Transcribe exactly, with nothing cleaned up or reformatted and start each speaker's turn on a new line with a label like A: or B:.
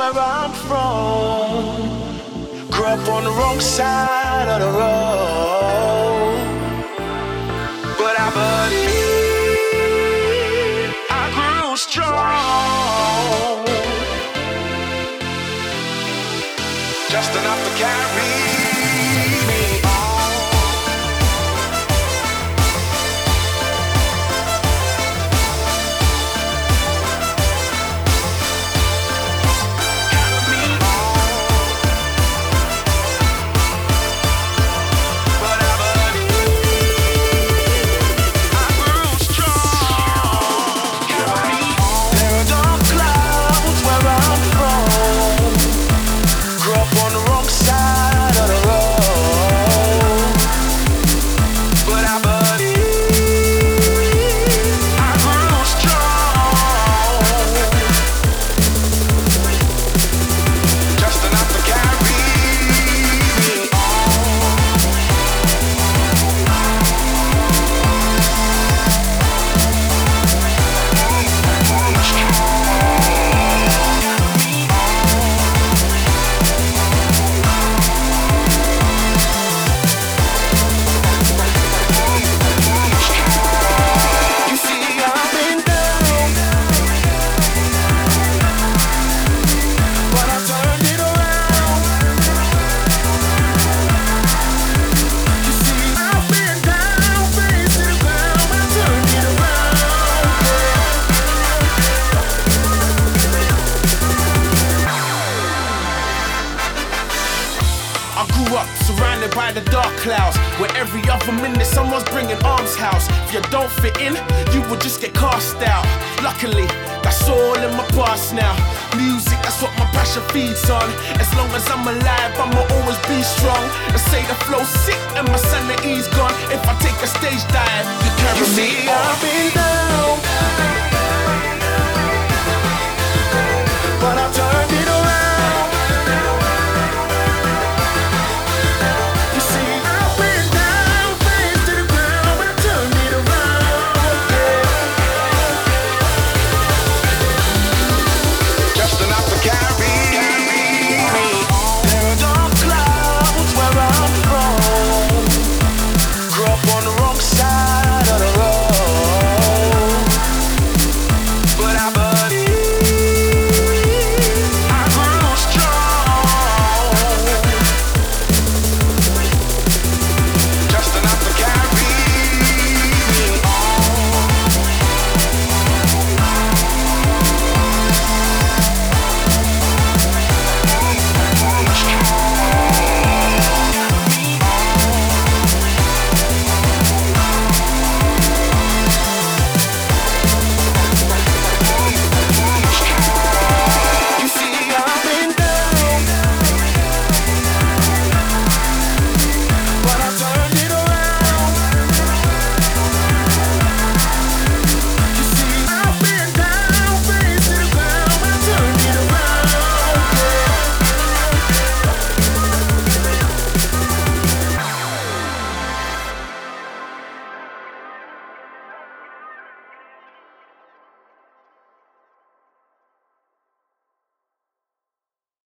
A: where I'm from. Grew up on the wrong side of the road, but I believe I grew strong, just enough to carry me on.
B: Surrounded by the dark clouds, where every other minute someone's bringing arms house. If you don't fit in, you will just get cast out. Luckily, that's all in my past now. Music, that's what my passion feeds on. As long as I'm alive, I'ma always be strong. They say the flow's sick and my sanity's gone. If I take a stage dive, you carry
A: you
B: me
A: see,
B: on.
A: I've been down.